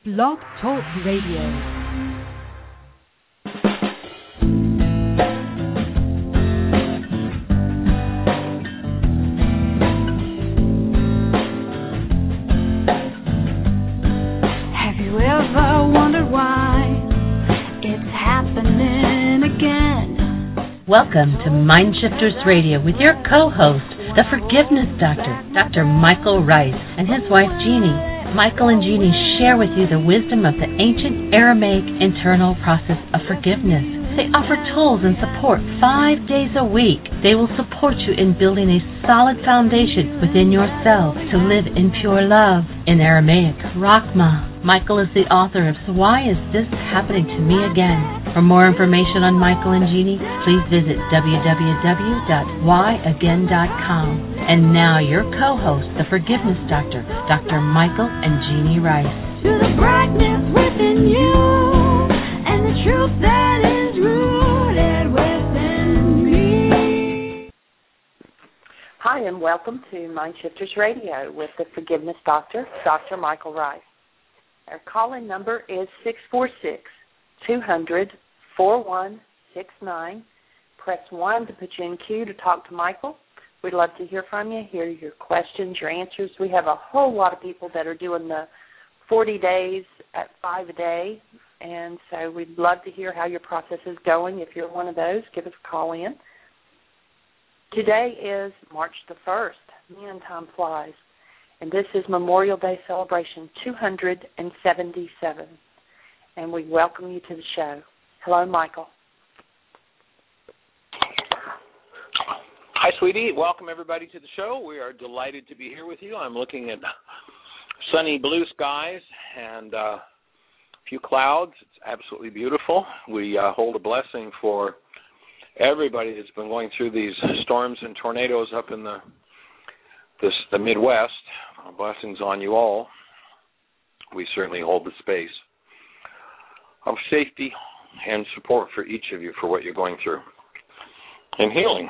Blog Talk Radio. Welcome to Mindshifters Radio with your co-host, the Forgiveness Doctor, Dr. Michael Rice, and his wife Jeannie. Michael and Jeannie share with you the wisdom of the ancient Aramaic internal process of forgiveness. They offer tools and support 5 days a week. They will support you in building a solid foundation within yourself to live in pure love. In Aramaic, Rachma. Michael is the author of So Why Is This Happening to Me Again? For more information on Michael and Jeannie, please visit www.whyagain.com. And now your co-host, the Forgiveness Doctor, Dr. Michael and Jeannie Rice. To the brightness within you, and the truth that is rooted within me. Hi, and welcome to Mindshifters Radio with the Forgiveness Doctor, Dr. Michael Rice. Our call-in number is 646-200-4169. Press 1 to put you in queue to talk to Michael. We'd love to hear from you, hear your questions, your answers. We have a whole lot of people that are doing the 40 days at 5 a day, and so we'd love to hear how your process is going. If you're one of those, give us a call in. Today is March the 1st. Man, time flies. And this is Memorial Day Celebration 277. And we welcome you to the show. Hello, Michael. Hi, sweetie. Welcome, everybody, to the show. We are delighted to be here with you. I'm looking at sunny blue skies and a few clouds. It's absolutely beautiful. We hold a blessing for everybody that's been going through these storms and tornadoes up in the Midwest. Blessings on you all. We certainly hold the space of safety and support for each of you for what you're going through and healing.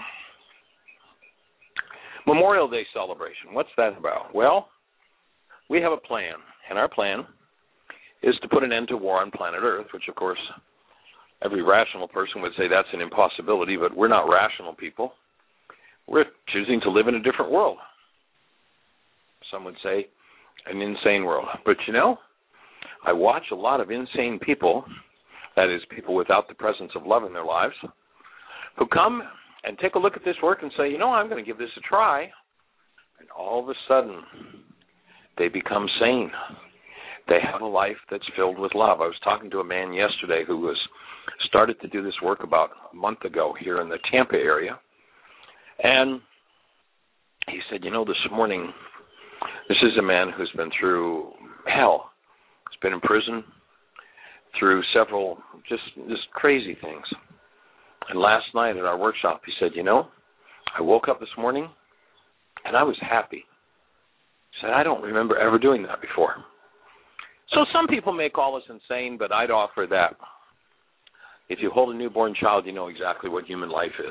Memorial Day celebration, what's that about? Well, we have a plan, and our plan is to put an end to war on planet Earth, which, of course, every rational person would say that's an impossibility, but we're not rational people. We're choosing to live in a different world. Some would say an insane world. But, you know, I watch a lot of insane people, that is, people without the presence of love in their lives, who come and take a look at this work and say, you know, I'm going to give this a try. And all of a sudden, they become sane. They have a life that's filled with love. I was talking to a man yesterday who started to do this work about a month ago here in the Tampa area. And he said, you know, this morning, this is a man who's been through hell. He's been in prison through several just crazy things. And last night at our workshop, he said, you know, I woke up this morning and I was happy. He said, I don't remember ever doing that before. So some people may call us insane, but I'd offer that if you hold a newborn child, you know exactly what human life is.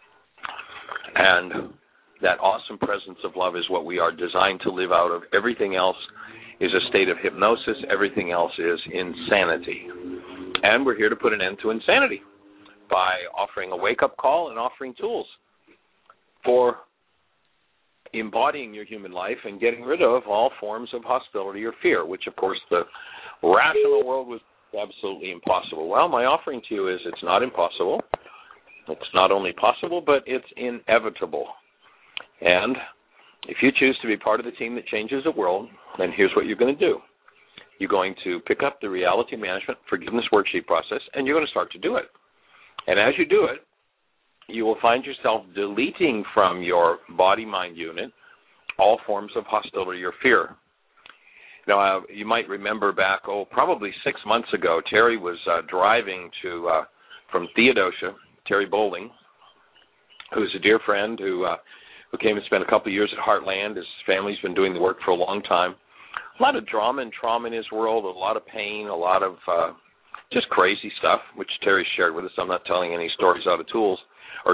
And that awesome presence of love is what we are designed to live out of. Everything else is a state of hypnosis. Everything else is insanity. And we're here to put an end to insanity by offering a wake-up call and offering tools for embodying your human life and getting rid of all forms of hostility or fear, which, of course, the rational world was absolutely impossible. Well, my offering to you is it's not impossible. It's not only possible, but it's inevitable. And if you choose to be part of the team that changes the world, then here's what you're going to do. You're going to pick up the reality management forgiveness worksheet process, and you're going to start to do it. And as you do it, you will find yourself deleting from your body-mind unit all forms of hostility or fear. Now, you might remember back, probably 6 months ago, Terry was driving from Theodosia, Terry Bowling, who's a dear friend who came and spent a couple of years at Heartland. His family's been doing the work for a long time. A lot of drama and trauma in his world, a lot of pain, a lot of just crazy stuff, which Terry shared with us. I'm not telling any stories out of tools or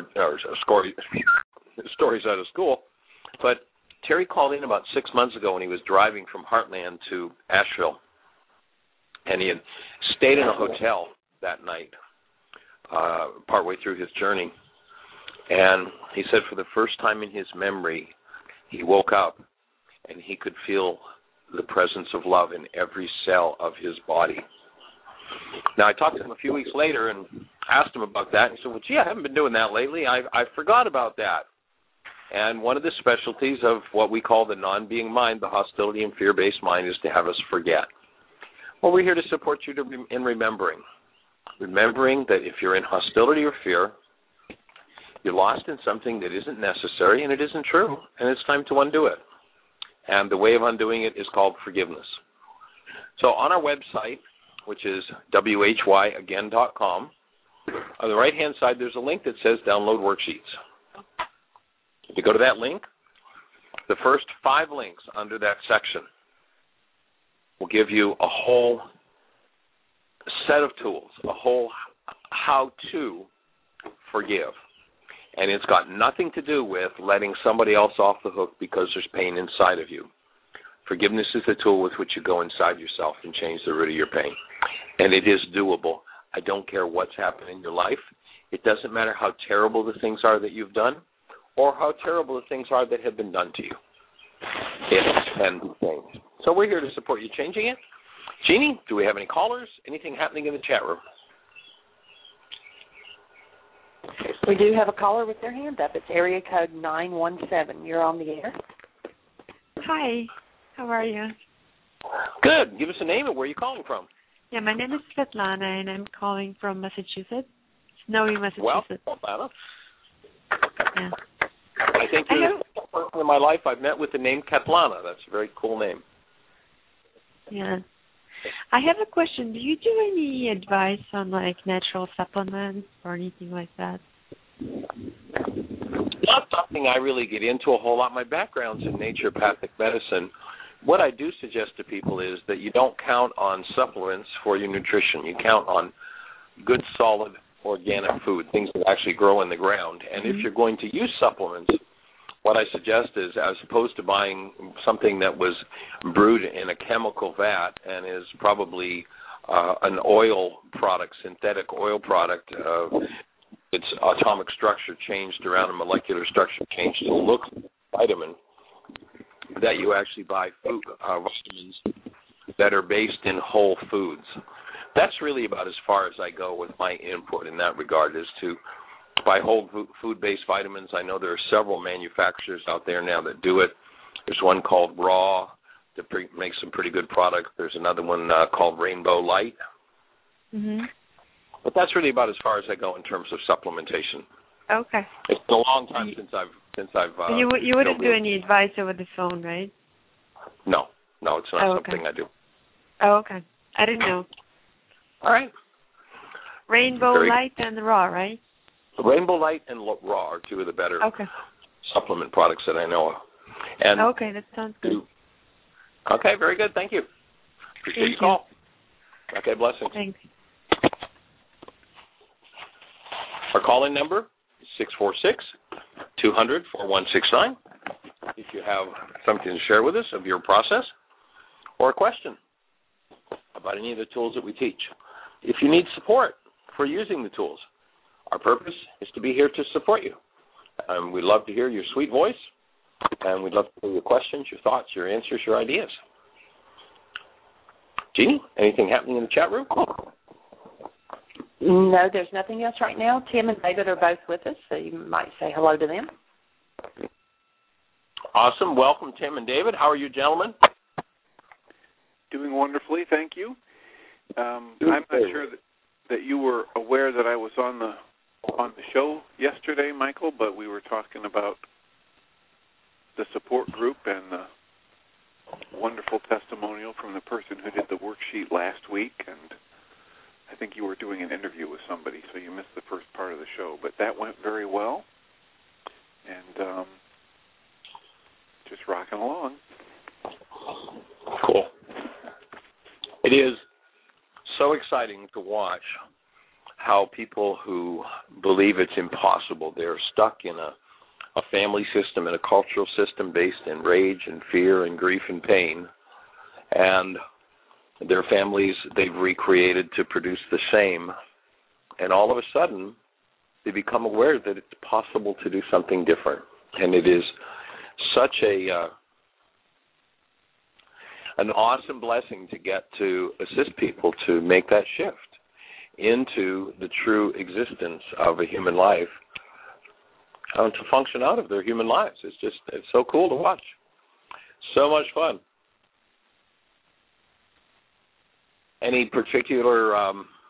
stories out of school. But Terry called in about 6 months ago when he was driving from Heartland to Asheville. And he had stayed in a hotel that night, partway through his journey. And he said for the first time in his memory, he woke up and he could feel the presence of love in every cell of his body. Now, I talked to him a few weeks later and asked him about that. And he said, well, gee, I haven't been doing that lately. I forgot about that. And one of the specialties of what we call the non-being mind, the hostility and fear-based mind, is to have us forget. Well, we're here to support you in remembering. Remembering that if you're in hostility or fear, you're lost in something that isn't necessary and it isn't true, and it's time to undo it. And the way of undoing it is called forgiveness. So on our website, which is whyagain.com, on the right-hand side, there's a link that says Download Worksheets. If you go to that link, the first 5 links under that section will give you a whole set of tools, a whole how-to forgive. And it's got nothing to do with letting somebody else off the hook because there's pain inside of you. Forgiveness is the tool with which you go inside yourself and change the root of your pain. And it is doable. I don't care what's happened in your life. It doesn't matter how terrible the things are that you've done or how terrible the things are that have been done to you. It can be changed. So we're here to support you changing it. Jeannie, do we have any callers? Anything happening in the chat room? We do have a caller with their hand up. It's area code 917. You're on the air. Hi. How are you? Good. Give us a name and where are you calling from? Yeah, my name is Svetlana, and I'm calling from Massachusetts, snowy Massachusetts. Well, Svetlana. Yeah. I think you're the first person in my life I've met with the name Katlana. That's a very cool name. Yeah. I have a question. Do you do any advice on, like, natural supplements or anything like that? Not something I really get into a whole lot. My background's in naturopathic medicine. What I do suggest to people is that you don't count on supplements for your nutrition. You count on good, solid, organic food, things that actually grow in the ground. And if you're going to use supplements, what I suggest is, as opposed to buying something that was brewed in a chemical vat and is probably an oil product, synthetic oil product, its atomic structure changed around a molecular structure changed to look vitamin, that you actually buy food, vitamins that are based in whole foods. That's really about as far as I go with my input in that regard, is to buy whole food-based vitamins. I know there are several manufacturers out there now that do it. There's one called Raw that makes some pretty good products. There's another one called Rainbow Light. Mm-hmm. But that's really about as far as I go in terms of supplementation. Okay. It's been a long time since I've. You wouldn't do any advice over the phone, right? No, it's not something I do. Oh, okay. I didn't know. All right. Rainbow Light and Raw, right? Rainbow Light and Raw are two of the better supplement products that I know of. And okay, that sounds good. Okay, very good. Thank you. Appreciate your call. Okay, blessings. Thanks. Our call-in number is 646-200-4169. If you have something to share with us of your process or a question about any of the tools that we teach. If you need support for using the tools, our purpose is to be here to support you. We'd love to hear your sweet voice, and we'd love to hear your questions, your thoughts, your answers, your ideas. Jeannie, anything happening in the chat room? No, there's nothing else right now. Tim and David are both with us, so you might say hello to them. Awesome. Welcome, Tim and David. How are you, gentlemen? Doing wonderfully, thank you. I'm not sure that you were aware that I was on the show yesterday, Michael, but we were talking about the support group and the wonderful testimonial from the person who did the worksheet last week, and I think you were doing an interview with somebody, so you missed the first part of the show. But that went very well, and just rocking along. Cool. It is so exciting to watch how people who believe it's impossible, they're stuck in a family system and a cultural system based in rage and fear and grief and pain. And their families they've recreated to produce the same, and all of a sudden they become aware that it's possible to do something different. And it is such an awesome blessing to get to assist people to make that shift into the true existence of a human life, to function out of their human lives. It's so cool to watch. So much fun. Any particular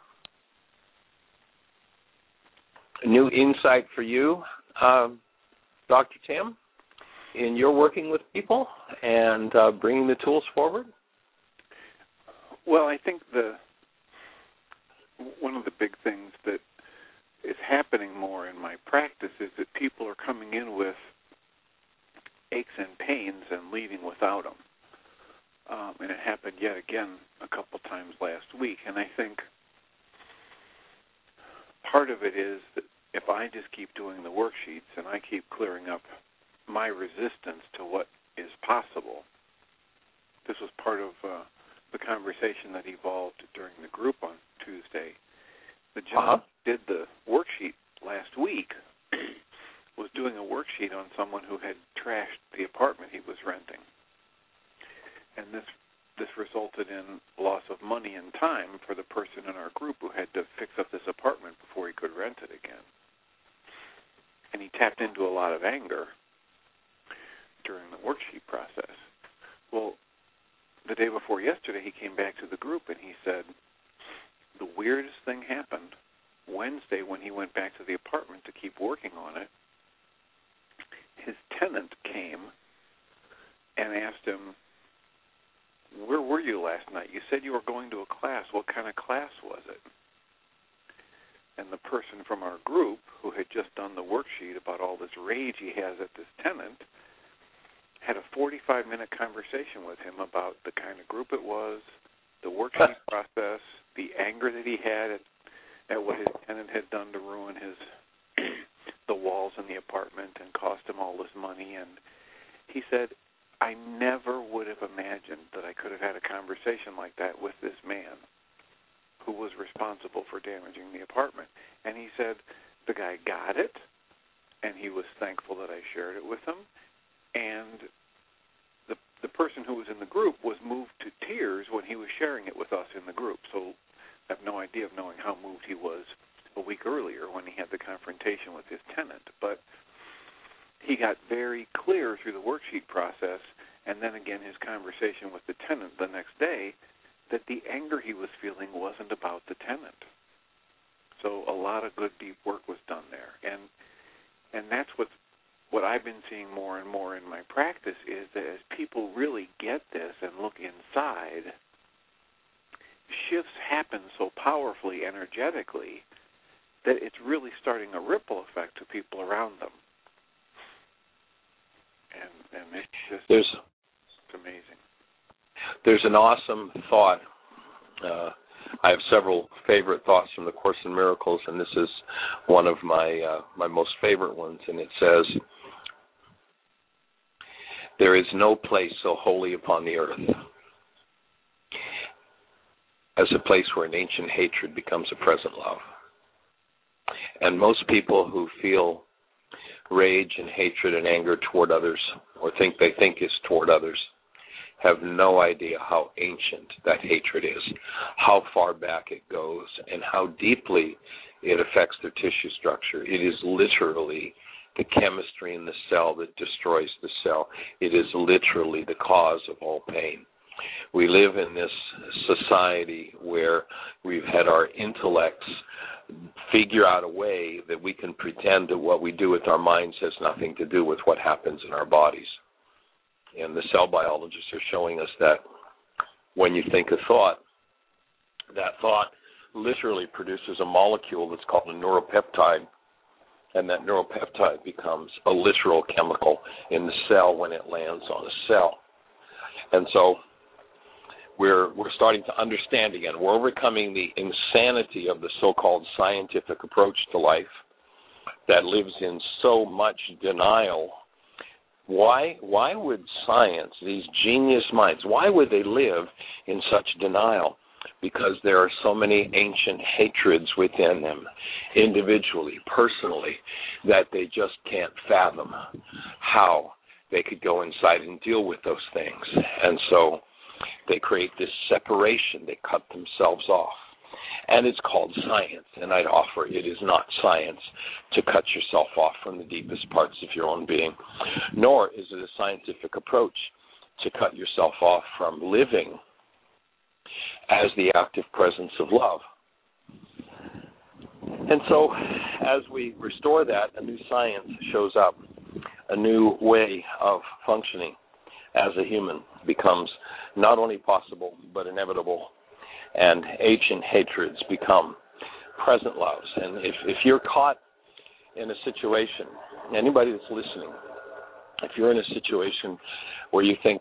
new insight for you, Dr. Tim, in your working with people and bringing the tools forward? Well, I think one of the big things that is happening more in my practice is that people are coming in with aches and pains and leaving without them. And it happened yet again a couple times last week. And I think part of it is that if I just keep doing the worksheets and I keep clearing up my resistance to what is possible, this was part of the conversation that evolved during the group on Tuesday. The gentleman who did the worksheet last week was doing a worksheet on someone who had trashed the apartment he was renting. And this resulted in loss of money and time for the person in our group who had to fix up this apartment before he could rent it again. And he tapped into a lot of anger during the worksheet process. Well, the day before yesterday, he came back to the group and he said, the weirdest thing happened Wednesday when he went back to the apartment to keep working on it. His tenant came and asked him, where were you last night? You said you were going to a class. What kind of class was it? And the person from our group, who had just done the worksheet about all this rage he has at this tenant, had a 45-minute conversation with him about the kind of group it was, the worksheet process, the anger that he had at what his tenant had done to ruin his the walls in the apartment and cost him all this money. And he said, I never would have imagined that I could have had a conversation like that with this man who was responsible for damaging the apartment. And he said the guy got it, and he was thankful that I shared it with him. And the person who was in the group was moved to tears when he was sharing it with us in the group. So I have no idea of knowing how moved he was a week earlier when he had the confrontation with his tenant. But he got very clear through the worksheet process, and then again his conversation with the tenant the next day, that the anger he was feeling wasn't about the tenant. So a lot of good deep work was done there. And that's what I've been seeing more and more in my practice is that as people really get this and look inside, shifts happen so powerfully, energetically, that it's really starting a ripple effect to people around them. And it's just it's amazing. There's an awesome thought. I have several favorite thoughts from the Course in Miracles, and this is one of my most favorite ones. And it says, there is no place so holy upon the earth as a place where an ancient hatred becomes a present love. And most people who feel rage and hatred and anger toward others, or think is toward others, have no idea how ancient that hatred is, how far back it goes, and how deeply it affects their tissue structure. It is literally the chemistry in the cell that destroys the cell. It is literally the cause of all pain. We live in this society where we've had our intellects figure out a way that we can pretend that what we do with our minds has nothing to do with what happens in our bodies. And the cell biologists are showing us that when you think a thought, that thought literally produces a molecule that's called a neuropeptide, and that neuropeptide becomes a literal chemical in the cell when it lands on a cell. And so we're starting to understand again. We're overcoming the insanity of the so-called scientific approach to life that lives in so much denial Why would science, these genius minds, why would they live in such denial? Because there are so many ancient hatreds within them, individually, personally, that they just can't fathom how they could go inside and deal with those things. And so they create this separation. They cut themselves off. And it's called science. And I'd offer it is not science to cut yourself off from the deepest parts of your own being, nor is it a scientific approach to cut yourself off from living as the active presence of love. And so as we restore that, a new science shows up. A new way of functioning as a human becomes not only possible but inevitable. And ancient hatreds become present loves. And if you're caught in a situation, anybody that's listening, if you're in a situation where you think,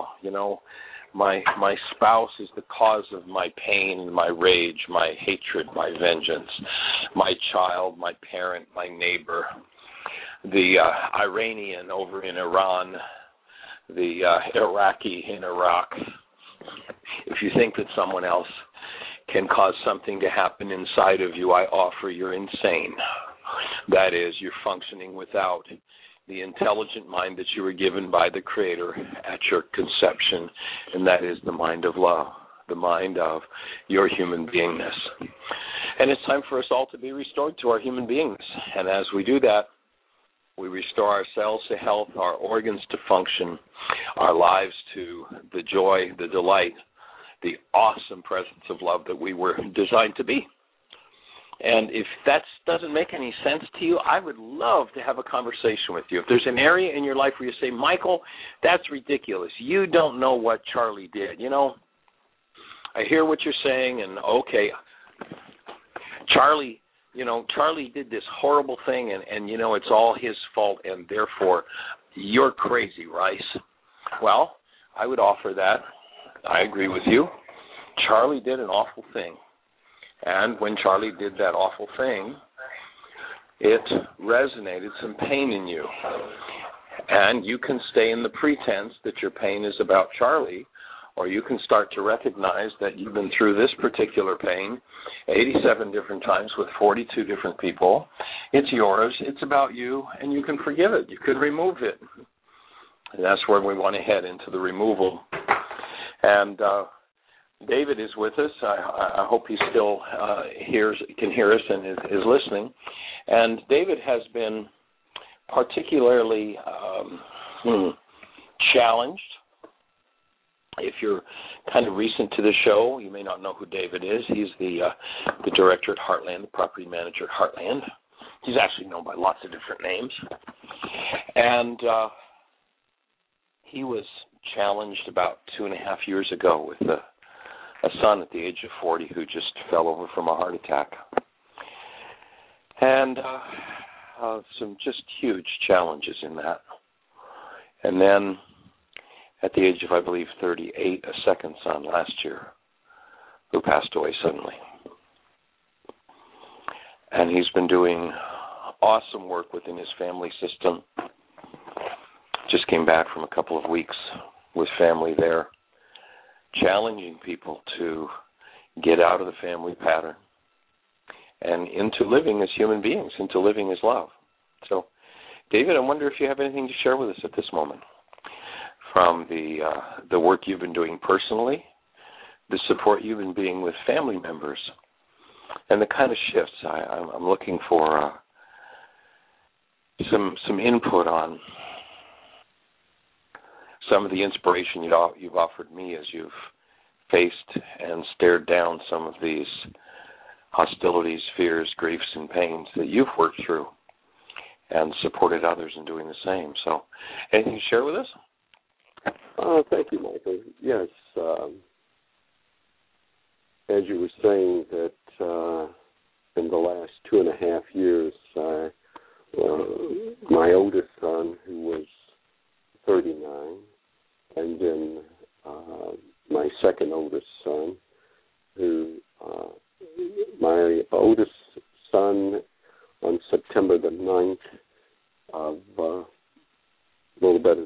my spouse is the cause of my pain, my rage, my hatred, my vengeance, my child, my parent, my neighbor, the Iranian over in Iran, the Iraqi in Iraq. If you think that someone else can cause something to happen inside of you, I offer you're insane. That is, you're functioning without the intelligent mind that you were given by the Creator at your conception, and that is the mind of love, the mind of your human beingness. And it's time for us all to be restored to our human beingness. And as we do that, we restore ourselves to health, our organs to function, our lives to the joy, the delight, the awesome presence of love that we were designed to be. And if that doesn't make any sense to you, I would love to have a conversation with you. If there's an area in your life where you say, Michael, that's ridiculous. You don't know what Charlie did. I hear what you're saying, and okay, Charlie did this horrible thing, and it's all his fault, and therefore you're crazy, Rice. Well, I would offer that. I agree with you. Charlie did an awful thing. And when Charlie did that awful thing, it resonated some pain in you. And you can stay in the pretense that your pain is about Charlie, or you can start to recognize that you've been through this particular pain 87 different times with 42 different people. It's yours. It's about you, and you can forgive it. You could remove it. And that's where we want to head, into the removal. And David is with us. I hope he still can hear us and is listening. And David has been particularly challenged. If you're kind of recent to the show, you may not know who David is. He's the director at Heartland, the property manager at Heartland. He's actually known by lots of different names. And he was challenged about 2.5 years ago with a son at the age of 40 who just fell over from a heart attack. And some just huge challenges in that. And then at the age of, I believe, 38, a second son last year who passed away suddenly. And he's been doing awesome work within his family system. Just came back from a couple of weeks with family there, challenging people to get out of the family pattern and into living as human beings, into living as love. So, David, I wonder if you have anything to share with us at this moment from the work you've been doing personally, the support you've been being with family members, and the kind of shifts. I'm looking for some input on some of the inspiration you've offered me as you've faced and stared down some of these hostilities, fears, griefs, and pains that you've worked through and supported others in doing the same. So, anything to share with us? Thank you, Michael. Yes, as you were saying that in the last 2.5 years, my oldest son, who was 39, and then my second oldest son, my oldest son on September the 9th of a little bit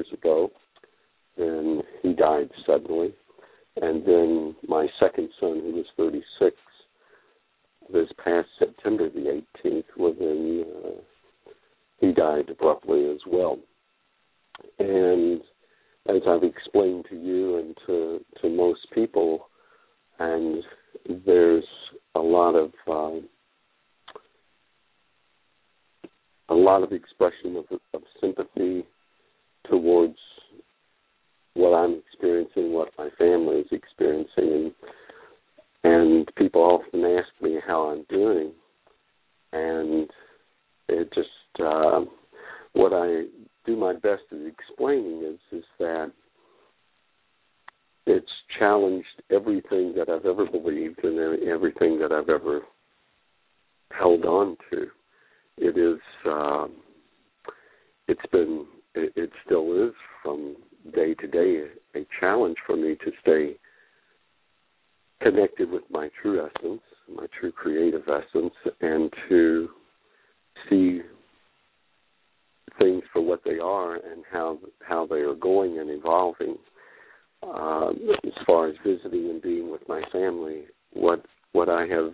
ago. Then he died suddenly. And then my second son, who was 36, this past September the 18th, he died abruptly as well. And as I've explained to you and to most people, and there's a lot of expression of sympathy towards what I'm experiencing, what my family is experiencing, and people often ask me how I'm doing, and it just what I do my best at explaining is that it's challenged everything that I've ever believed and everything that I've ever held on to. It still is from day to day a challenge for me to stay connected with my true essence, my true creative essence, and to see things for what they are and how they are going and evolving. As far as visiting and being with my family, what I have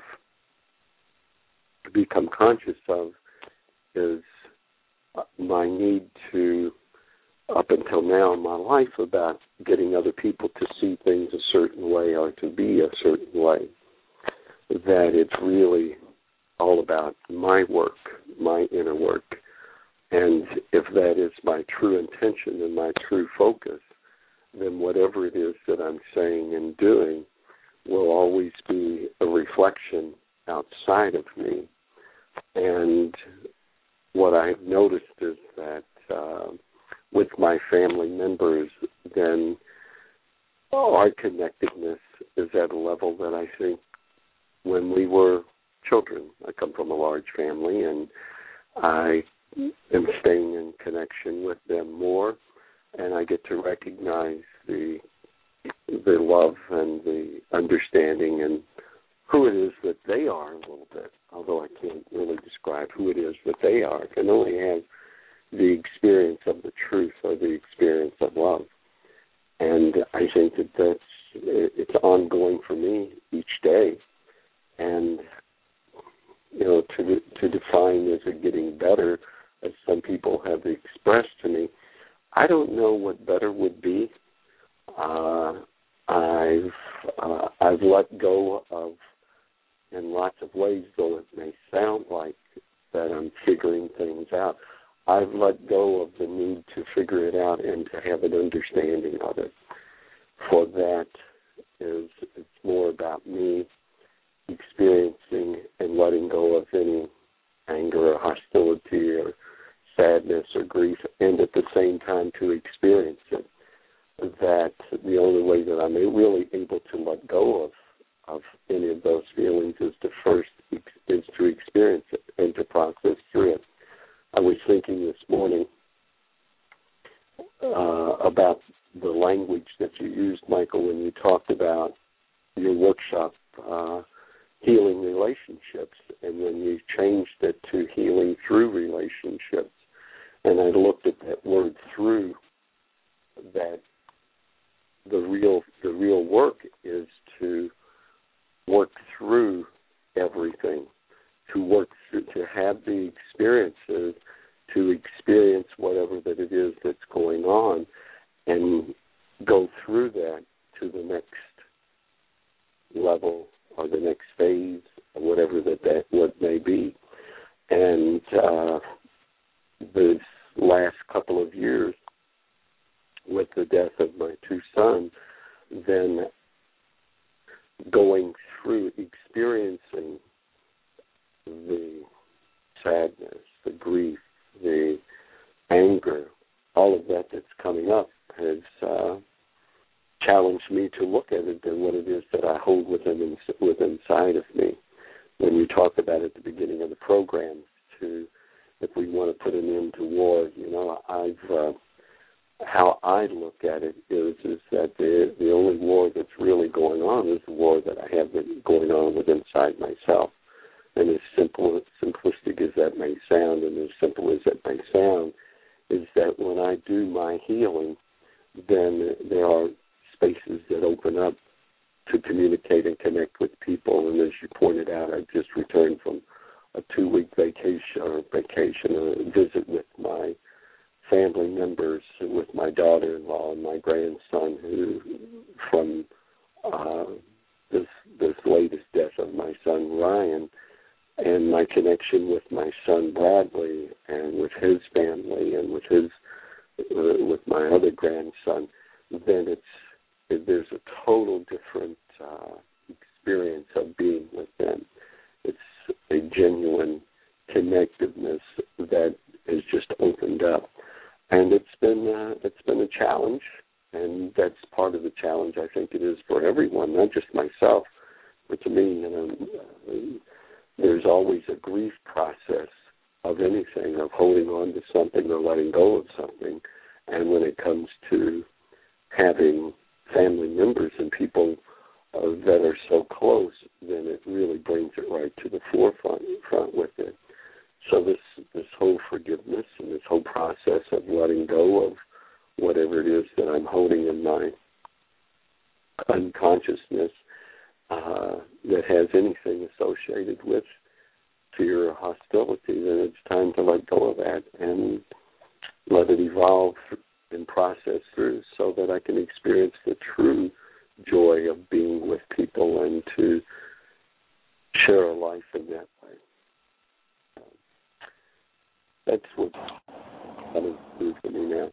become conscious of is my need to, up until now in my life, about getting other people to see things a certain way or to be a certain way, that it's really all about my work, my inner work. And if that is my true intention and my true focus, then whatever it is that I'm saying and doing will always be a reflection outside of me. And what I've noticed is that with my family members, then our connectedness is at a level that I think when we were children. I come from a large family, and I am staying in connection with them more, and I get to recognize the love and the understanding and who it is that they are a little bit, although I can't really describe who it is that they are. I can only have the experience of the truth or the experience of love. And I think that it's ongoing for me each day. And, to define is it getting better, as some people have expressed to me, I don't know what better would be. I've let go of, in lots of ways, though it may sound like that I'm figuring things out, I've let go of the need to figure it out and to have an understanding of it. For that it's more about me experiencing and letting go of any anger or hostility or sadness or grief, and at the same time to experience it. That the only way that I'm really able to let go of any of those feelings is to experience it and to process through it. I was thinking this morning about the language that you used, Michael, when you talked about your workshop, healing relationships, and when you changed it to healing through relationships. And I looked at that word through, that the real work is to work through everything, to have the experiences, to experience whatever that it is that's going on, and go through that to the next level or the next phase, or whatever that what may be. And this last couple of years, with the death of my two sons, then going through experiencing the sadness, the grief, the anger, all of that that's coming up has challenged me to look at it and what it is that I hold within inside of me. When you talk about at the beginning of the program, if we want to put an end to war, how I look at it is that the only war that's really going on is the war that I have going on within inside myself. And as simplistic as that may sound, and as simple as that may sound, is that when I do my healing, then there are spaces that open up to communicate and connect with people. And as you pointed out, I just returned from a 2-week vacation, a visit with my family members, with my daughter-in-law and my grandson, who from this latest death of my son Ryan, and my connection with my son Bradley, and with his family, and with with my other grandson, then there's a total different experience of being with them. It's a genuine connectiveness that has just opened up, and it's been a challenge, and that's part of the challenge. I think it is for everyone, not just myself, but to me. There's always a grief process of anything, of holding on to something or letting go of something, and when it comes to having family members and people that are so close, then it really brings it right to the forefront with it. So this whole forgiveness and this whole process of letting go of whatever it is that I'm holding in my unconsciousness that has anything associated with fear or hostility, then it's time to let go of that and let it evolve and process through so that I can experience the true joy of being with people and to share a life in that way. That's what's coming through for me now.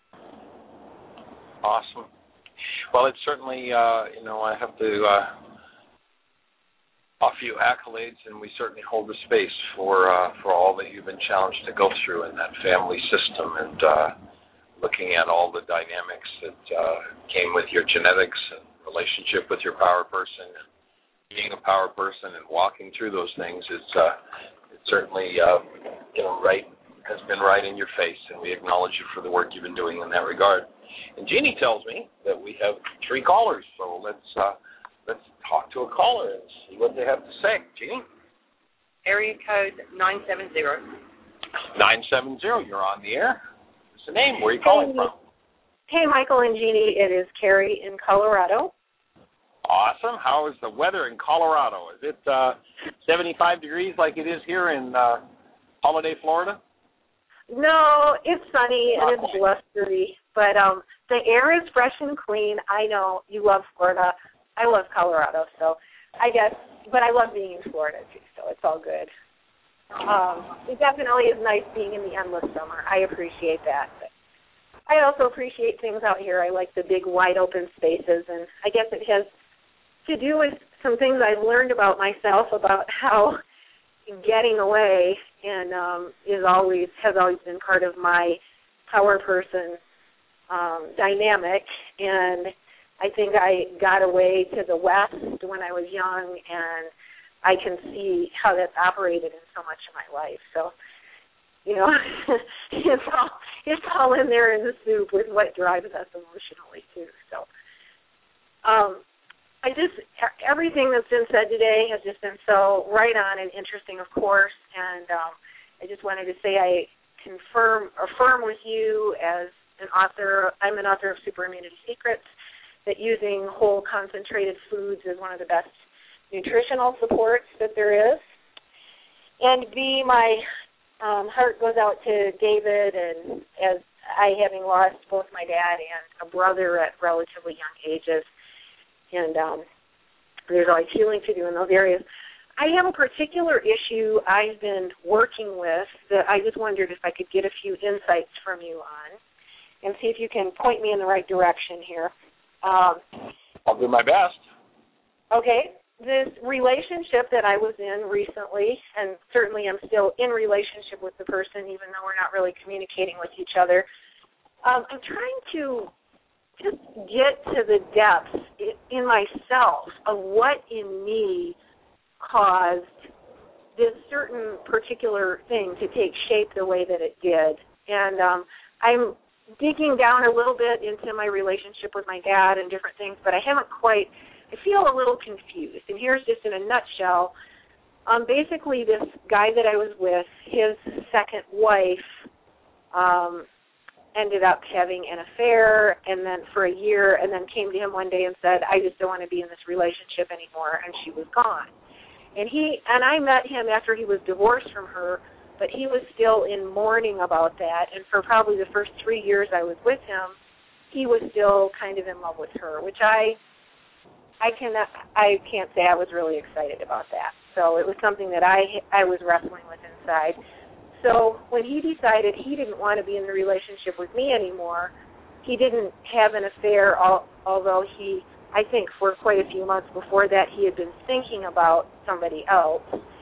Awesome. Well, it's certainly, I have to offer you accolades, and we certainly hold the space for all that you've been challenged to go through in that family system, and looking at all the dynamics that came with your genetics and relationship with your power person, and being a power person and walking through those things. It's certainly has been right in your face, and we acknowledge you for the work you've been doing in that regard. And Jeannie tells me that we have 3 callers, so let's talk to a caller and see what they have to say. Jeannie? Area code 970. 970, you're on the air. What's the name? Where are you calling from? Hey, Michael and Jeannie. It is Carrie in Colorado. Awesome. How is the weather in Colorado? Is it 75 degrees like it is here in Holiday, Florida? No, it's sunny and it's blustery, but the air is fresh and clean. I know you love Florida. I love Colorado, so I guess, but I love being in Florida too, so it's all good. It definitely is nice being in the endless summer. I appreciate that. But I also appreciate things out here. I like the big, wide open spaces, and I guess it has to do with some things I've learned about myself, about how getting away and has always been part of my power person dynamic, and I think I got away to the West when I was young, and I can see how that's operated in so much of my life. So, it's all in there in the soup with what drives us emotionally too. So, everything that's been said today has just been so right on and interesting, of course, and I just wanted to say I affirm with you as an author. I'm an author of Super Immunity Secrets, that using whole concentrated foods is one of the best nutritional supports that there is. And B, my heart goes out to David, and as I, having lost both my dad and a brother at relatively young ages, and there's always healing to do in those areas. I have a particular issue I've been working with that I just wondered if I could get a few insights from you on and see if you can point me in the right direction here. I'll do my best. Okay. This relationship that I was in recently, and certainly I'm still in relationship with the person even though we're not really communicating with each other, I'm trying to just get to the depths in myself of what in me caused this certain particular thing to take shape the way that it did. And I'm digging down a little bit into my relationship with my dad and different things, but I feel a little confused. And here's just in a nutshell. Basically, this guy that I was with, his second wife ended up having an affair, and then for a year, and then came to him one day and said, I just don't want to be in this relationship anymore, and she was gone. And I met him after he was divorced from her, but he was still in mourning about that, and for probably the first 3 years I was with him, he was still kind of in love with her, which I can't say I was really excited about that. So it was something that I was wrestling with inside. So when he decided he didn't want to be in the relationship with me anymore, he didn't have an affair, although I think for quite a few months before that, he had been thinking about somebody else,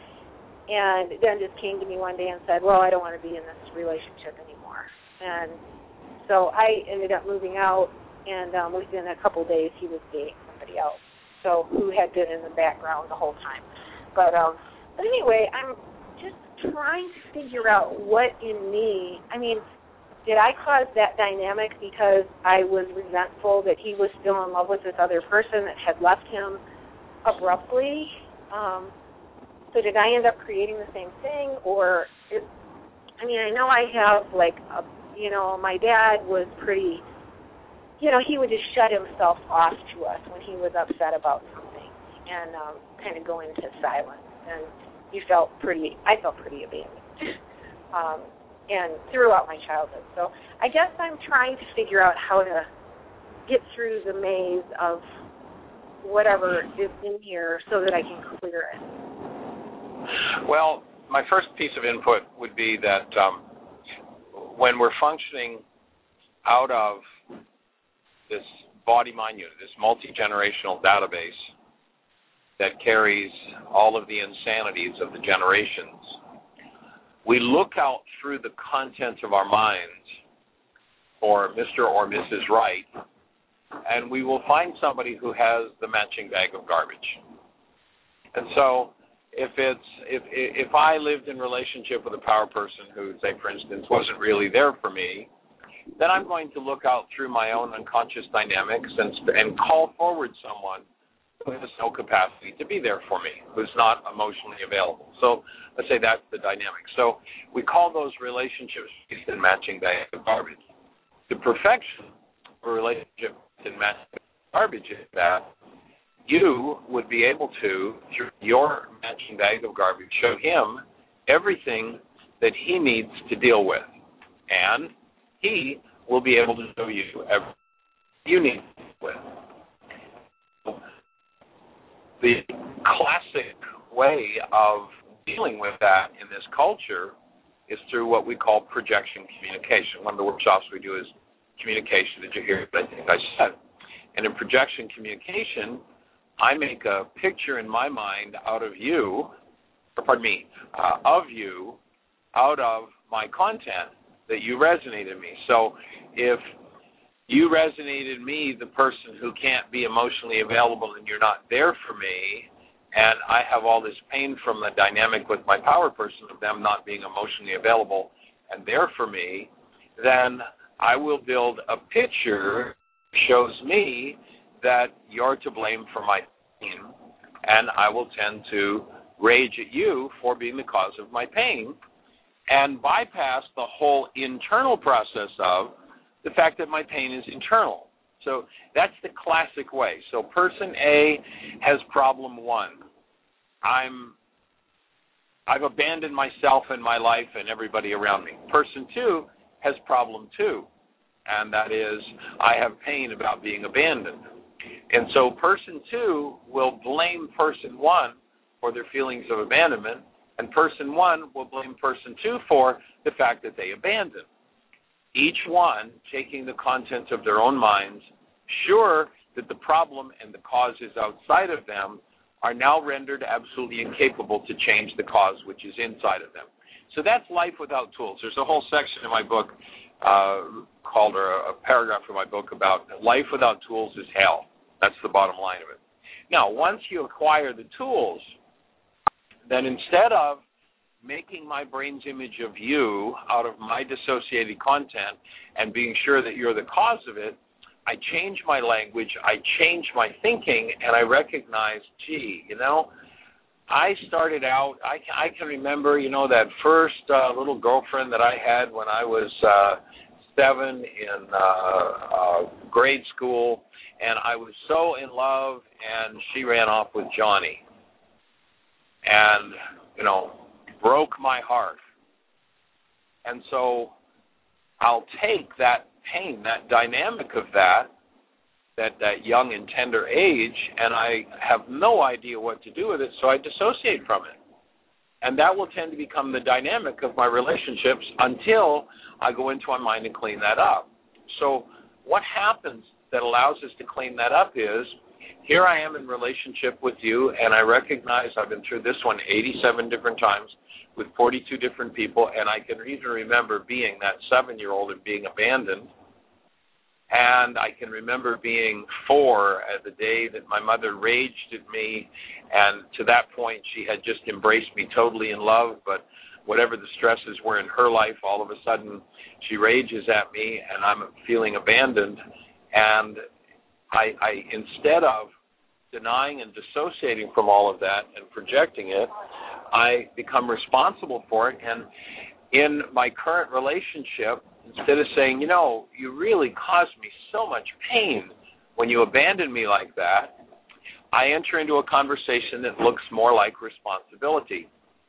and then just came to me one day and said, well, I don't want to be in this relationship anymore. And so I ended up moving out, and within a couple of days, he was dating somebody else, so who had been in the background the whole time. But anyway, I'm just trying to figure out what in me, did I cause that dynamic because I was resentful that he was still in love with this other person that had left him abruptly? So did I end up creating the same thing? Or, I know I have, my dad was pretty, he would just shut himself off to us when he was upset about something and kind of go into silence. And I felt pretty abandoned. And throughout my childhood. So I guess I'm trying to figure out how to get through the maze of whatever is in here so that I can clear it. Well, my first piece of input would be that when we're functioning out of this body-mind unit, this multi-generational database that carries all of the insanities of the generations, we look out through the contents of our minds for Mr. or Mrs. Right, and we will find somebody who has the matching bag of garbage. And so if I lived in relationship with a power person who, say, for instance, wasn't really there for me, then I'm going to look out through my own unconscious dynamics and call forward someone who has no capacity to be there for me, who's not emotionally available. So let's say that's the dynamic. So we call those relationships in matching bag of garbage. The perfection of a relationship in matching bag of garbage is that you would be able to, through your matching bag of garbage, show him everything that he needs to deal with. And he will be able to show you everything you need to deal with. The classic way of dealing with that in this culture is through what we call projection communication. One of the workshops we do is communication. Did you hear what I think I said? And in projection communication, I make a picture in my mind of you, out of my content that you resonate in me. So if you resonate in me, the person who can't be emotionally available and you're not there for me, and I have all this pain from the dynamic with my power person of them not being emotionally available and there for me, then I will build a picture that shows me that you're to blame for my pain, and I will tend to rage at you for being the cause of my pain and bypass the whole internal process of the fact that my pain is internal. So that's the classic way. So person A has problem one. I've abandoned myself and my life and everybody around me. Person two has problem two, and that is I have pain about being abandoned. And so person two will blame person one for their feelings of abandonment, and person one will blame person two for the fact that they abandoned. Each one taking the contents of their own minds, sure that the problem and the cause is outside of them, are now rendered absolutely incapable to change the cause which is inside of them. So that's life without tools. There's a whole section in my book called, or a paragraph in my book about life without tools is hell. That's the bottom line of it. Now, once you acquire the tools, then instead of making my brain's image of you out of my dissociated content and being sure that you're the cause of it, I change my language, I change my thinking, and I recognize, I started out, I can remember, that first little girlfriend that I had when I was 7 in grade school, and I was so in love, and she ran off with Johnny. And, broke my heart. And so I'll take that pain, that dynamic of that young and tender age, and I have no idea what to do with it, so I dissociate from it. And that will tend to become the dynamic of my relationships until I go into my mind and clean that up. So what happens that allows us to clean that up is, here I am in relationship with you, and I recognize I've been through this one 87 different times with 42 different people, and I can even remember being that 7-year-old and being abandoned. And I can remember being 4 at the day that my mother raged at me, and to that point she had just embraced me totally in love, but whatever the stresses were in her life, all of a sudden she rages at me and I'm feeling abandoned. And I instead of denying and dissociating from all of that and projecting it, I become responsible for it. And in my current relationship, instead of saying, you really caused me so much pain when you abandoned me like that, I enter into a conversation that looks more like responsibility.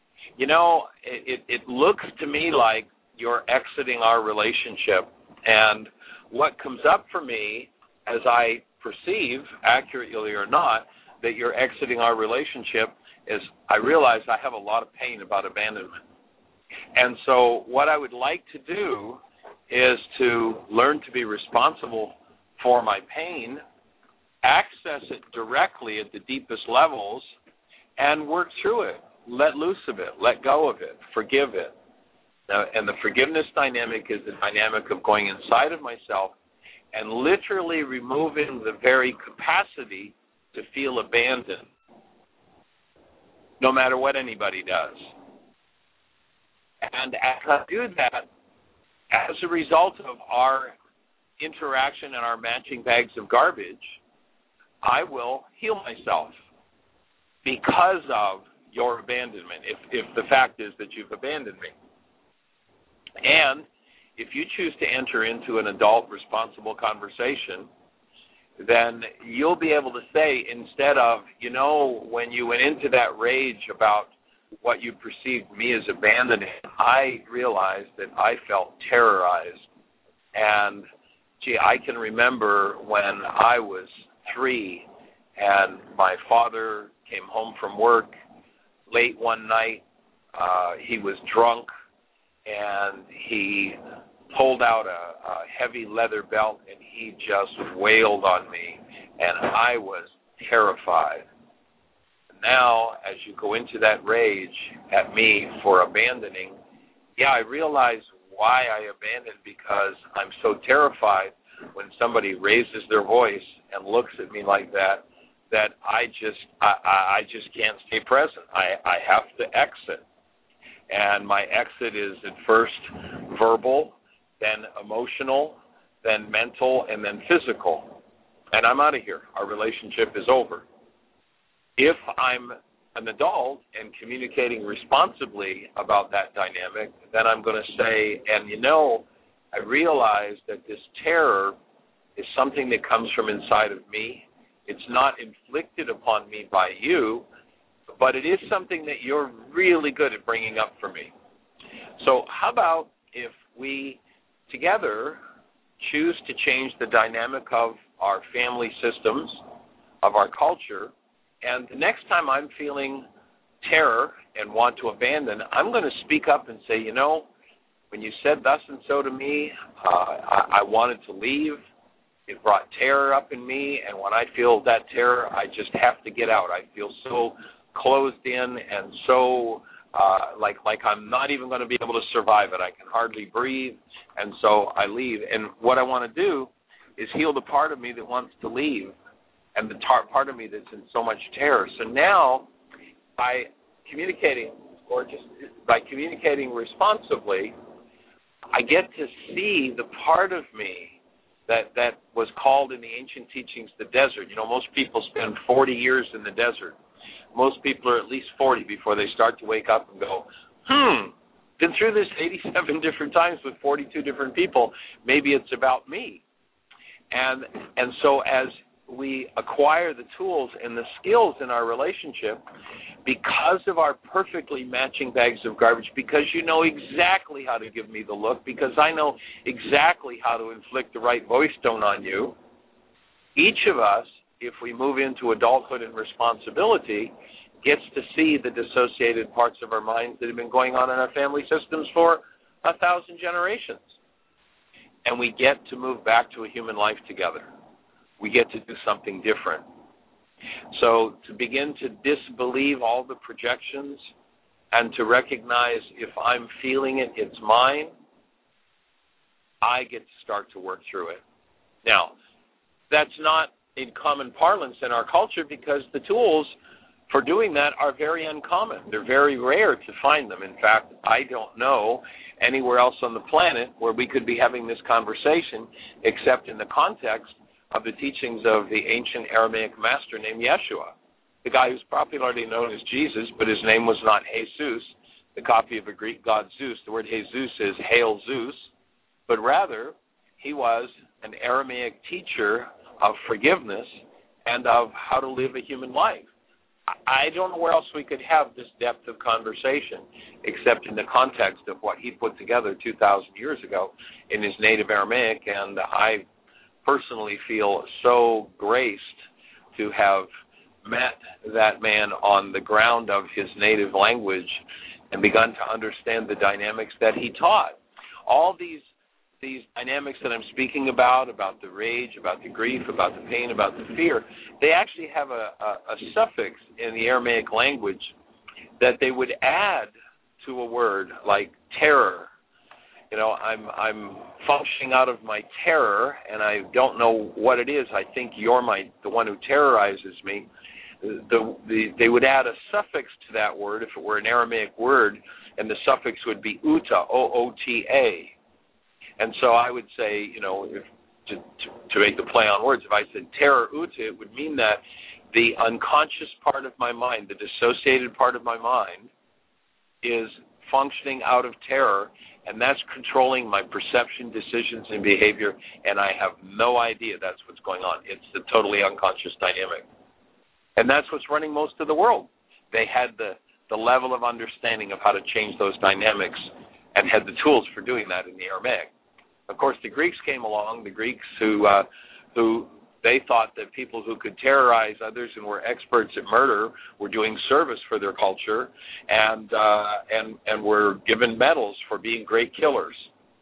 It looks to me like you're exiting our relationship. And what comes up for me as I perceive, accurately or not, that you're exiting our relationship is I realize I have a lot of pain about abandonment. And so what I would like to do is to learn to be responsible for my pain, access it directly at the deepest levels, and work through it. Let loose of it. Let go of it. Forgive it. And the forgiveness dynamic is the dynamic of going inside of myself and literally removing the very capacity to feel abandoned, no matter what anybody does. And as I do that, as a result of our interaction and our matching bags of garbage, I will heal myself because of your abandonment, if the fact is that you've abandoned me. And if you choose to enter into an adult responsible conversation, then you'll be able to say, instead of, when you went into that rage about what you perceived me as abandoning, I realized that I felt terrorized. And, I can remember when I was 3 and my father came home from work late one night. He was drunk, and he pulled out a heavy leather belt, and he just wailed on me, and I was terrified. Now, as you go into that rage at me for abandoning, I realize why I abandoned, because I'm so terrified when somebody raises their voice and looks at me like that, that I just can't stay present. I have to exit. And my exit is at first verbal, then emotional, then mental, and then physical. And I'm out of here. Our relationship is over. If I'm an adult and communicating responsibly about that dynamic, then I'm going to say, and I realize that this terror is something that comes from inside of me. It's not inflicted upon me by you, but it is something that you're really good at bringing up for me. So how about if we together choose to change the dynamic of our family systems, of our culture, and the next time I'm feeling terror and want to abandon, I'm going to speak up and say, when you said thus and so to me, I wanted to leave. It brought terror up in me, and when I feel that terror, I just have to get out. I feel so closed in and so like I'm not even going to be able to survive it. I can hardly breathe, and so I leave. And what I want to do is heal the part of me that wants to leave and the part of me that's in so much terror. So now, by communicating responsibly, I get to see the part of me that was called in the ancient teachings the desert. Most people spend 40 years in the desert. Most people are at least 40 before they start to wake up and go, been through this 87 different times with 42 different people. Maybe it's about me. And so as we acquire the tools and the skills in our relationship, because of our perfectly matching bags of garbage, because you know exactly how to give me the look, because I know exactly how to inflict the right voice tone on you, each of us, if we move into adulthood and responsibility, gets to see the dissociated parts of our minds that have been going on in our family systems for 1,000 generations. And we get to move back to a human life together. We get to do something different. So to begin to disbelieve all the projections and to recognize if I'm feeling it, it's mine, I get to start to work through it. Now, that's not in common parlance in our culture because the tools for doing that are very uncommon. They're very rare to find them. In fact, I don't know anywhere else on the planet where we could be having this conversation except in the context of the teachings of the ancient Aramaic master named Yeshua, the guy who's popularly known as Jesus, but his name was not Jesus, the copy of a Greek god Zeus. The word Jesus is Hail Zeus, but rather he was an Aramaic teacher of forgiveness and of how to live a human life. I don't know where else we could have this depth of conversation except in the context of what he put together 2,000 years ago in his native Aramaic, and I personally feel so graced to have met that man on the ground of his native language and begun to understand the dynamics that he taught. All these dynamics that I'm speaking about the rage, about the grief, about the pain, about the fear, they actually have a suffix in the Aramaic language that they would add to a word like terror. You know, I'm functioning out of my terror, and I don't know what it is. I think you're the one who terrorizes me. They would add a suffix to that word if it were an Aramaic word, and the suffix would be uta, O-O-T-A. And so I would say, you know, to make the play on words, if I said terror uta, it would mean that the unconscious part of my mind, the dissociated part of my mind, is functioning out of terror, and that's controlling my perception, decisions, and behavior, and I have no idea that's what's going on. It's the totally unconscious dynamic. And that's what's running most of the world. They had the level of understanding of how to change those dynamics and had the tools for doing that in the Aramaic. Of course, the Greeks came along, the Greeks who they thought that people who could terrorize others and were experts at murder were doing service for their culture and were given medals for being great killers,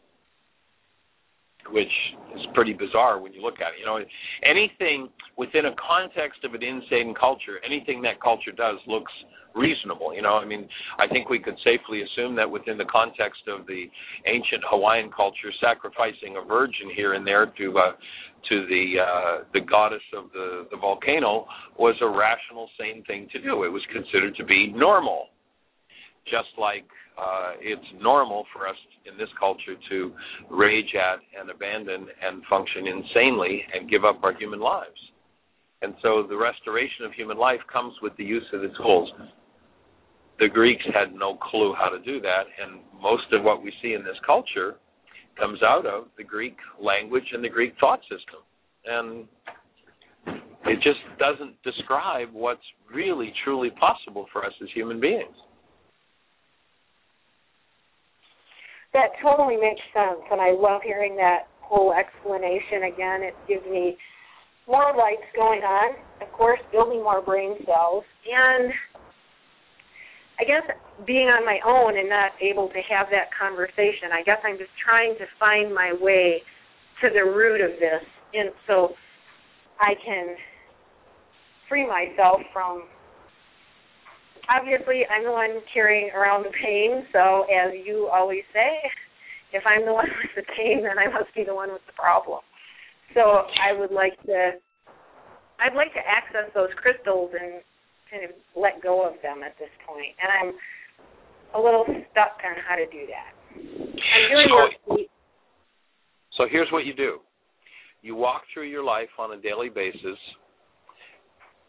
which is pretty bizarre when you look at it. You know, anything within a context of an insane culture, anything that culture does looks reasonable. You know, I mean, I think we could safely assume that within the context of the ancient Hawaiian culture, sacrificing a virgin here and there to the goddess of the volcano was a rational, sane thing to do. It was considered to be normal, just like it's normal for us in this culture to rage at and abandon and function insanely and give up our human lives. And so the restoration of human life comes with the use of the tools. The Greeks had no clue how to do that, and most of what we see in this culture comes out of the Greek language and the Greek thought system. And it just doesn't describe what's really, truly possible for us as human beings. That totally makes sense, and I love hearing that whole explanation again. It gives me more lights going on, of course, building more brain cells, and I guess being on my own and not able to have that conversation, I guess I'm just trying to find my way to the root of this, and so I can free myself from, obviously I'm the one carrying around the pain, so as you always say, if I'm the one with the pain, then I must be the one with the problem. So I'd like to access those crystals and kind of let go of them at this point, and I'm a little stuck on how to do that. I'm doing So here's what you do. You walk through your life on a daily basis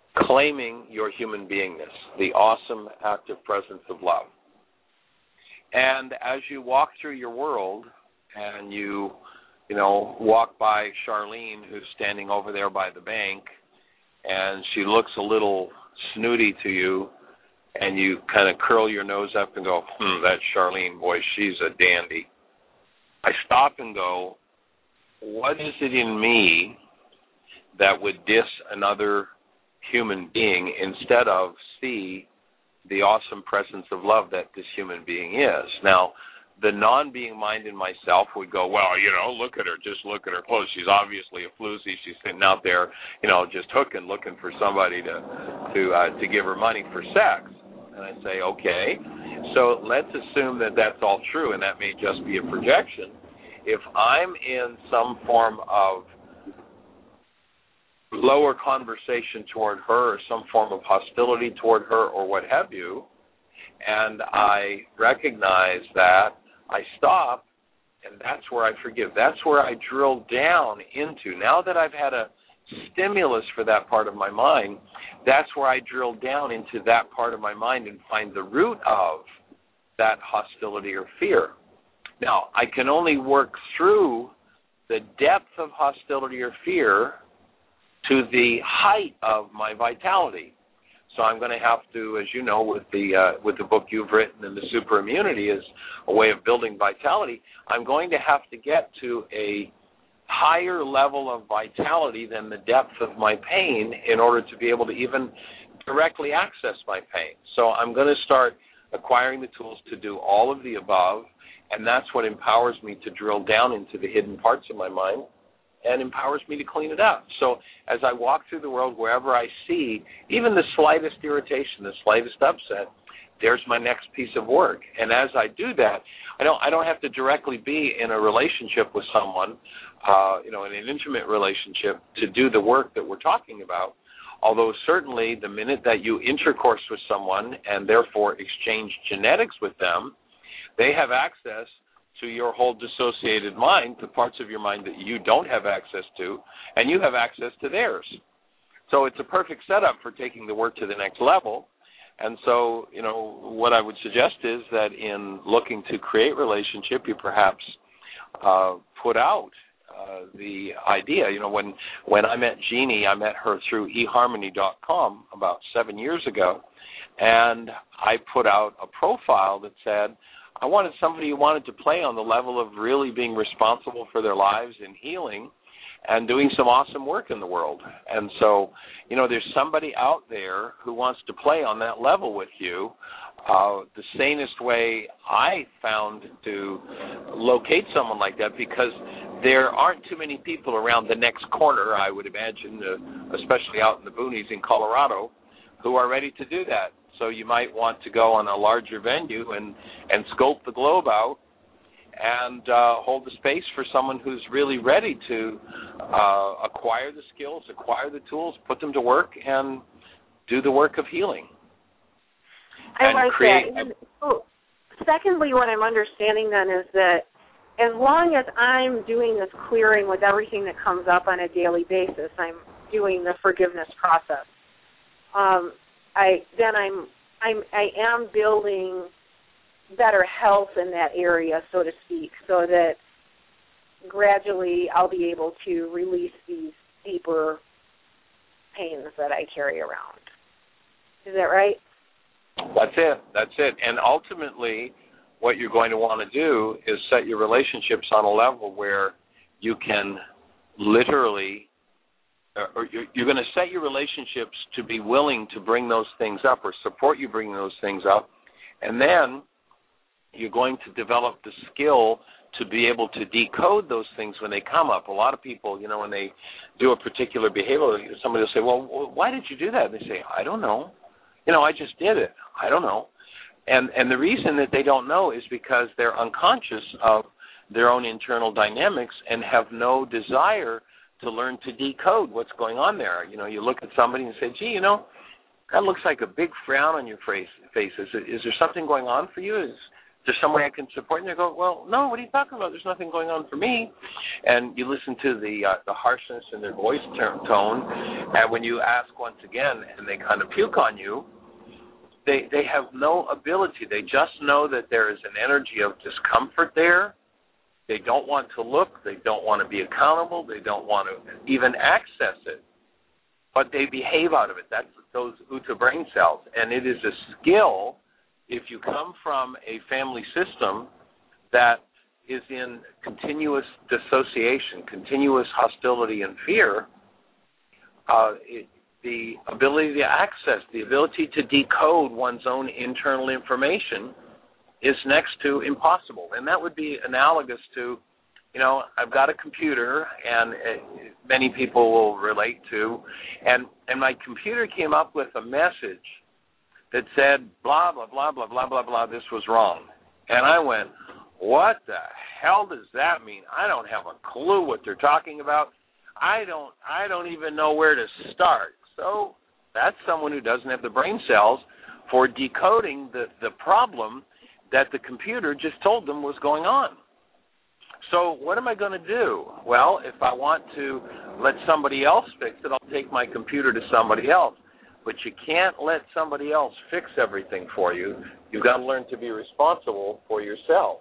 claiming your human beingness, the awesome active presence of love. And as you walk through your world and you walk by Charlene, who's standing over there by the bank, and she looks a little snooty to you, and you kind of curl your nose up and go, that Charlene, boy, she's a dandy. I stop and go, what is it in me that would diss another human being instead of see the awesome presence of love that this human being is? Now, the non-being mind in myself would go, well, look at her, just look at her clothes. She's obviously a floozy. She's sitting out there, just hooking, looking for somebody to give her money for sex. And I say, okay, so let's assume that that's all true, and that may just be a projection. If I'm in some form of lower conversation toward her or some form of hostility toward her or what have you, and I recognize that, I stop, and that's where I forgive. That's where I drill down into. Now that I've had a stimulus for that part of my mind, that's where I drill down into that part of my mind and find the root of that hostility or fear. Now, I can only work through the depth of hostility or fear to the height of my vitality. So I'm going to have to, as you know, with the book you've written and the super immunity is a way of building vitality, I'm going to have to get to a higher level of vitality than the depth of my pain in order to be able to even directly access my pain. So I'm going to start acquiring the tools to do all of the above, and that's what empowers me to drill down into the hidden parts of my mind and empowers me to clean it up. So as I walk through the world, wherever I see even the slightest irritation, the slightest upset, there's my next piece of work. And as I do that, I don't have to directly be in a relationship with someone, in an intimate relationship to do the work that we're talking about. Although certainly the minute that you intercourse with someone and therefore exchange genetics with them, they have access to your whole dissociated mind, to parts of your mind that you don't have access to, and you have access to theirs. So it's a perfect setup for taking the work to the next level. And so, what I would suggest is that in looking to create relationship, you perhaps put out the idea. When I met Jeannie, I met her through eHarmony.com about 7 years ago, and I put out a profile that said, I wanted somebody who wanted to play on the level of really being responsible for their lives and healing and doing some awesome work in the world. And so, there's somebody out there who wants to play on that level with you. The sanest way I found to locate someone like that, because there aren't too many people around the next corner, I would imagine, especially out in the boonies in Colorado, who are ready to do that. So you might want to go on a larger venue and scope the globe out and hold the space for someone who's really ready to acquire the skills, acquire the tools, put them to work, and do the work of healing. I like that. Secondly, what I'm understanding then is that as long as I'm doing this clearing with everything that comes up on a daily basis, I'm doing the forgiveness process. I am building better health in that area, so to speak, so that gradually I'll be able to release these deeper pains that I carry around. Is that right? That's it. And ultimately, what you're going to want to do is set your relationships on a level where you can literally, or you're going to set your relationships to be willing to bring those things up or support you bringing those things up, and then you're going to develop the skill to be able to decode those things when they come up. A lot of people, when they do a particular behavior, somebody will say, well, why did you do that? And they say, I don't know. I just did it. I don't know. And the reason that they don't know is because they're unconscious of their own internal dynamics and have no desire to learn to decode what's going on there. You look at somebody and say, gee, that looks like a big frown on your face. Is there something going on for you? Is there some way I can support you? And they go, well, no, what are you talking about? There's nothing going on for me. And you listen to the harshness in their voice tone, and when you ask once again and they kind of puke on you, they have no ability. They just know that there is an energy of discomfort there. They don't want to look. They don't want to be accountable. They don't want to even access it. But they behave out of it. That's those Uta brain cells. And it is a skill, if you come from a family system that is in continuous dissociation, continuous hostility and fear, the ability to access, the ability to decode one's own internal information is next to impossible. And that would be analogous to, I've got a computer, and many people will relate to, and my computer came up with a message that said, blah, blah, blah, blah, blah, blah, blah, this was wrong. And I went, what the hell does that mean? I don't have a clue what they're talking about. I don't even know where to start. So that's someone who doesn't have the brain cells for decoding the problem that the computer just told them was going on. So what am I going to do? Well, if I want to let somebody else fix it, I'll take my computer to somebody else. But you can't let somebody else fix everything for you. You've got to learn to be responsible for yourself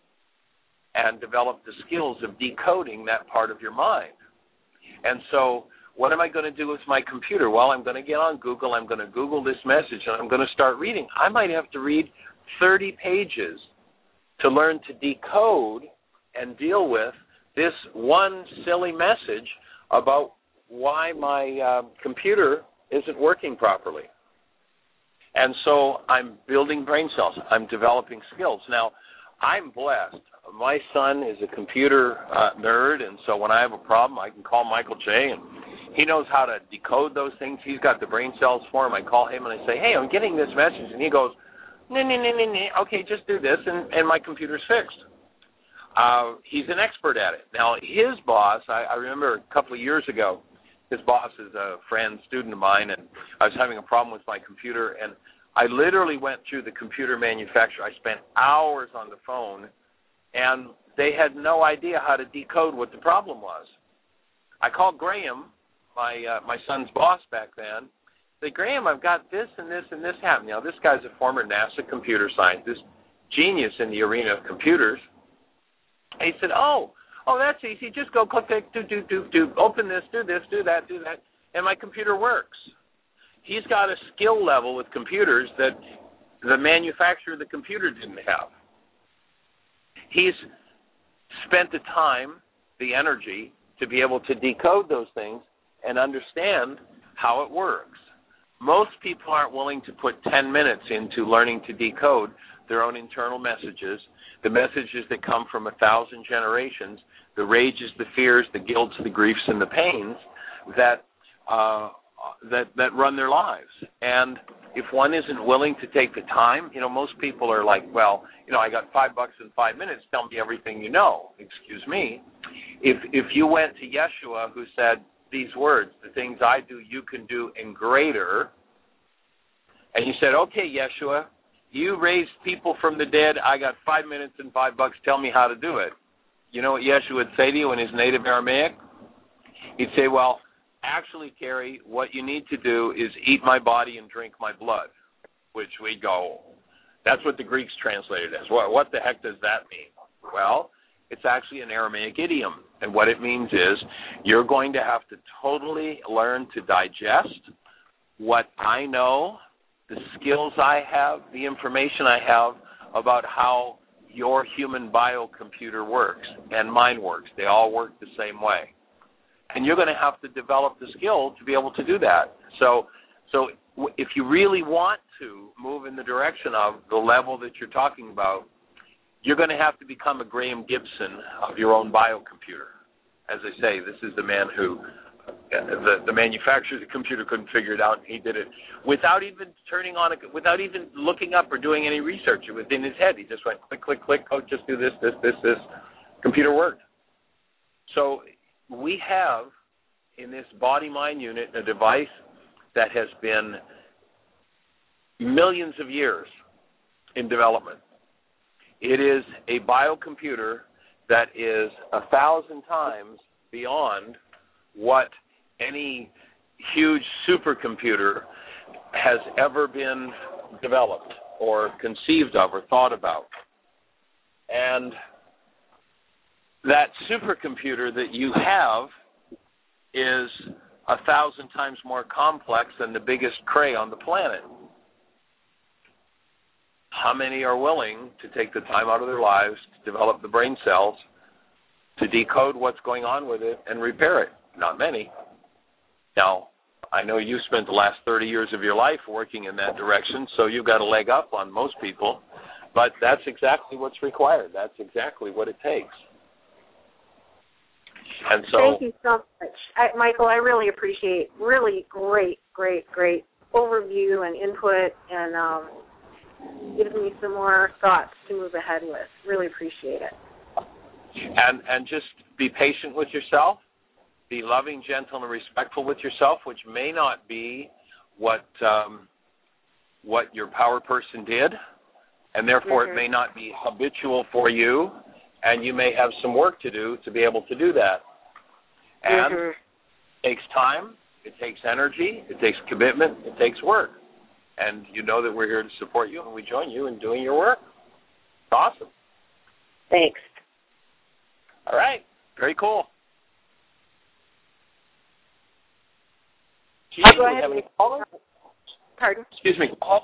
and develop the skills of decoding that part of your mind. And so what am I going to do with my computer? Well, I'm going to get on Google. I'm going to Google this message, and I'm going to start reading. I might have to read 30 pages to learn to decode and deal with this one silly message about why my computer isn't working properly. And so I'm building brain cells. I'm developing skills. Now, I'm blessed. My son is a computer nerd, and so when I have a problem, I can call Michael J., and he knows how to decode those things. He's got the brain cells for him. I call him, and I say, hey, I'm getting this message, and he goes, okay, just do this, and my computer's fixed. He's an expert at it. Now, his boss, I remember a couple of years ago, his boss is a friend, student of mine, and I was having a problem with my computer, and I literally went through the computer manufacturer. I spent hours on the phone, and they had no idea how to decode what the problem was. I called Graham, my son's boss back then. I said, Graham, I've got this and this and this happening. Now, this guy's a former NASA computer scientist, genius in the arena of computers. And he said, oh, that's easy. Just go click, do, open this, do that, and my computer works. He's got a skill level with computers that the manufacturer of the computer didn't have. He's spent the time, the energy, to be able to decode those things and understand how it works. Most people aren't willing to put 10 minutes into learning to decode their own internal messages, the messages that come from 1,000 generations, the rages, the fears, the guilts, the griefs, and the pains that run their lives. And if one isn't willing to take the time, most people are like, well, I got $5 in 5 minutes, tell me everything you know. Excuse me. If you went to Yeshua, who said these words, the things I do, you can do and greater, and you said, okay, Yeshua, you raised people from the dead, I got 5 minutes and $5, tell me how to do it. You know what Yeshua would say to you in his native Aramaic? He'd say, well, actually, Carrie, what you need to do is eat my body and drink my blood, which we go, that's what the Greeks translated as. What the heck does that mean? Well, it's actually an Aramaic idiom, and what it means is you're going to have to totally learn to digest what I know, the skills I have, the information I have about how your human biocomputer works and mine works. They all work the same way. And you're going to have to develop the skill to be able to do that. So if you really want to move in the direction of the level that you're talking about, you're going to have to become a Graham Gibson of your own biocomputer. As I say, this is the man who, the manufacturer of the computer couldn't figure it out, and he did it without even turning on it, without even looking up or doing any research. It was in his head. He just went click, click, click, oh, just do this. Computer worked. So we have in this body-mind unit a device that has been millions of years in development. It is a biocomputer that is 1,000 times beyond what any huge supercomputer has ever been developed or conceived of or thought about. And that supercomputer that you have is 1,000 times more complex than the biggest cray on the planet. How many are willing to take the time out of their lives to develop the brain cells to decode what's going on with it and repair it? Not many. Now, I know you spent the last 30 years of your life working in that direction, so you've got a leg up on most people, but that's exactly what's required. That's exactly what it takes. And so, thank you so much, Michael. I really appreciate really great overview and input, and gives me some more thoughts to move ahead with. Really appreciate it. And just be patient with yourself. Be loving, gentle, and respectful with yourself, which may not be what your power person did, and therefore it may not be habitual for you, and you may have some work to do to be able to do that. And it takes time, it takes energy, it takes commitment, it takes work. And you know that we're here to support you, and we join you in doing your work. It's awesome. Thanks. All right. Very cool. I'll go ahead and pardon? Excuse me, Paul.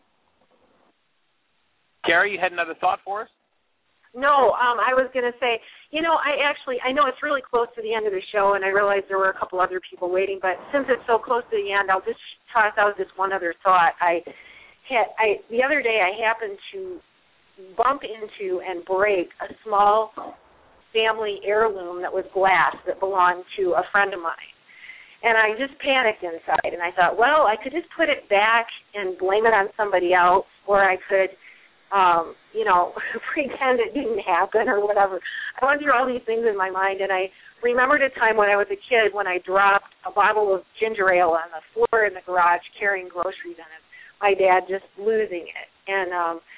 Carrie, you had another thought for us? No, I was going to say, I know it's really close to the end of the show, and I realize there were a couple other people waiting, but since it's so close to the end, I'll just toss out this one other thought. The other day I happened to bump into and break a small family heirloom that was glass that belonged to a friend of mine. And I just panicked inside, and I thought, well, I could just put it back and blame it on somebody else, or I could pretend it didn't happen or whatever. I went through all these things in my mind, and I remembered a time when I was a kid when I dropped a bottle of ginger ale on the floor in the garage carrying groceries in it. My dad just losing it. And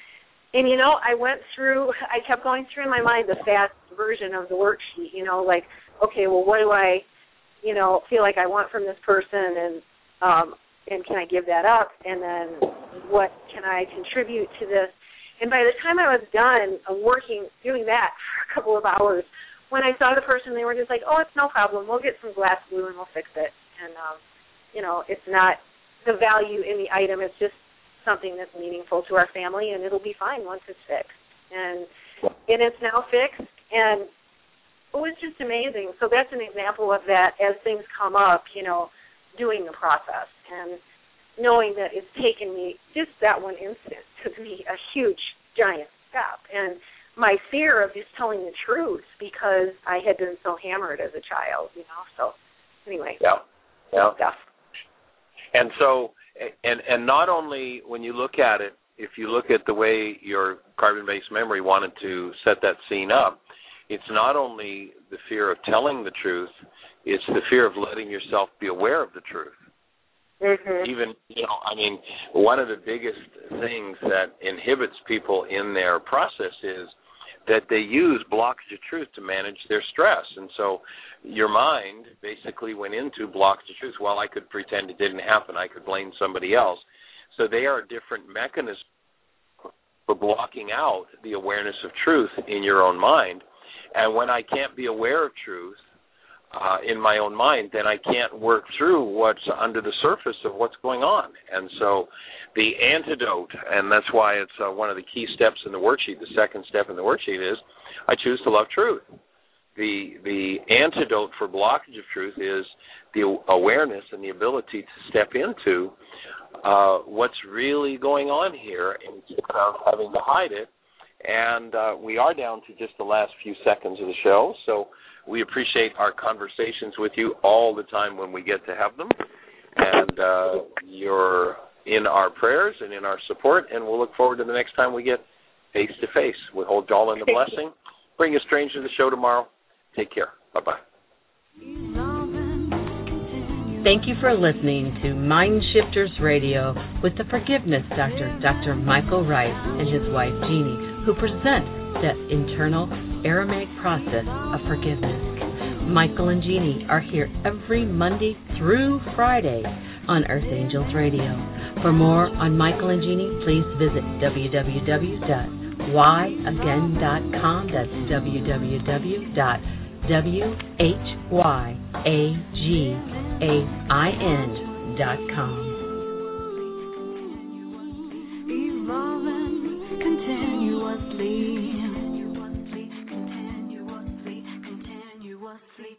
I kept going through in my mind the fast version of the worksheet, like, okay, well, what do I, feel like I want from this person, and can I give that up? And then what can I contribute to this? And by the time I was done doing that for a couple of hours, when I saw the person, they were just like, oh, it's no problem. We'll get some glass glue and we'll fix it. And, it's not the value in the item. It's just something that's meaningful to our family, and it'll be fine once it's fixed. And it's now fixed, and it was just amazing. So that's an example of that as things come up, doing the process. And knowing that it's taken me, just that one incident took me a huge, giant step. And my fear of just telling the truth because I had been so hammered as a child, So anyway. Yeah. Stuff. And so, and not only when you look at it, if you look at the way your carbon-based memory wanted to set that scene up, it's not only the fear of telling the truth, it's the fear of letting yourself be aware of the truth. Mm-hmm. Even, one of the biggest things that inhibits people in their process is that they use blockage of truth to manage their stress. And so your mind basically went into blockage of truth. Well, I could pretend it didn't happen. I could blame somebody else. So they are different mechanisms for blocking out the awareness of truth in your own mind. And when I can't be aware of truth in my own mind, then I can't work through what's under the surface of what's going on. And so the antidote, and that's why it's one of the key steps in the worksheet, the second step in the worksheet is, I choose to love truth. The antidote for blockage of truth is the awareness and the ability to step into what's really going on here instead of having to hide it. And we are down to just the last few seconds of the show, so we appreciate our conversations with you all the time when we get to have them. And you're in our prayers and in our support, and we'll look forward to the next time we get face-to-face. We hold you all in the blessing. Bring a stranger to the show tomorrow. Take care. Bye-bye. Thank you for listening to Mind Shifters Radio with the Forgiveness Doctor, Dr. Michael Rice, and his wife, Jeanie, who present the internal Aramaic process of forgiveness. Michael and Jeanie are here every Monday through Friday on Earth Angels Radio. For more on Michael and Jeanie, please visit www.whyagain.com. That's www.whyagain.com. Evolving continuously.